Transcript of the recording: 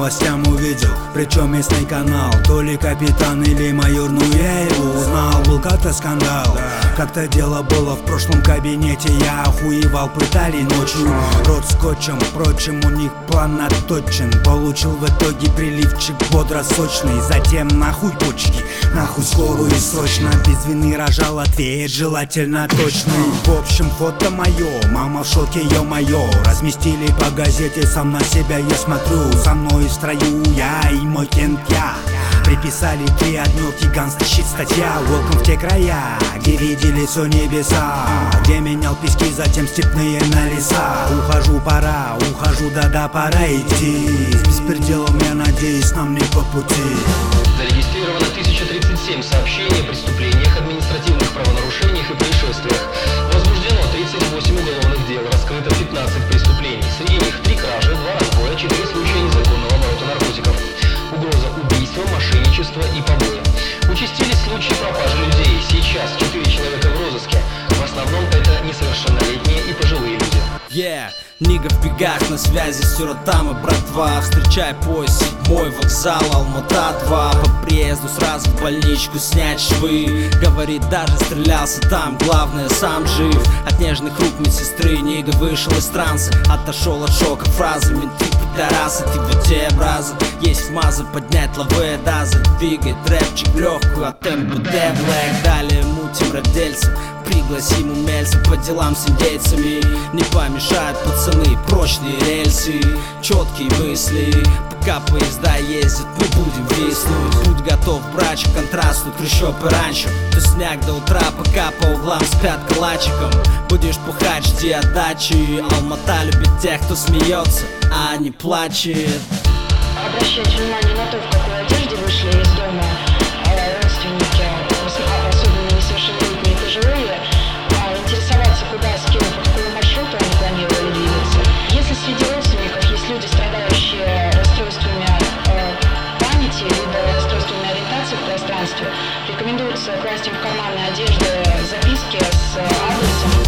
новостям увидел, причем местный канал. То ли капитан или майор, ну я его узнал. Был как-то скандал, как-то дело было в прошлом кабинете. Я охуевал, пытали ночью рот скотчем. Впрочем, у них план отточен. Получил в итоге приливчик бодро-сочный. Затем нахуй почки, нахуй скорую и срочно. Без вины рожал ответ, желательно точный. В общем, фото мое, мама в шоке, ё-моё. Разместили по газете, сам на себя я смотрю. За мной в строю я и мой кент я. Приписали 3 отмёрки, ганста, щит, статья. Welcome в те края, где видели все небеса, где менял пески, затем степные на леса. Ухожу, пора, ухожу, да-да, пора идти. С беспределом, я надеюсь, нам не по пути. Зарегистрировано 1037 сообщений о преступлениях, административных правонарушениях и происшествиях. Возбуждено 38 уголовных дел, раскрыто 15 преступлений. Среди них 3 кражи, 2 разбоя, 4 случая незаконного оборота наркотиков, угроза убийства, мошенничества и побоя. Участились случаи пропажи людей. Сейчас 4 человека в розыске. В основном это несовершеннолетние и пожилые люди. Нига в бегах, на связи с сиротам и братва. Встречай поезд 7, вокзал Алмата-2. По приезду сразу в больничку снять швы. Говорит, даже стрелялся там, главное сам жив. От нежных рук медсестры Нига вышел из транса. Отошел от шока фразами: ты пидорасы, ты в те образы. Есть маза поднять лавы дазы. Двигает рэпчик в легкую от темпа Д-Блэк. Далее мутим родельцев, пригласим умельцев по делам с индейцами. Не помешают пацаны, прочные рельсы, четкие мысли. Пока поезда ездят, мы будем виснуть. Будь готов, брачу, контрасту, трущоб и раньше. Тусняк до утра, пока по углам спят калачиком. Будешь пухать, жди отдачи. Алмата любит тех, кто смеется, а не плачет. Обращайте внимание на то, в какой одежде вышли из дома родственники, особенно несовершеннолетние и пожилые. Интересоваться, куда, с кем, по какому маршруту они планировали двигаться. Если среди родственников есть люди, страдающие расстройствами памяти либо расстройствами ориентации в пространстве, рекомендуется класть им в карманы одежды записки с адресом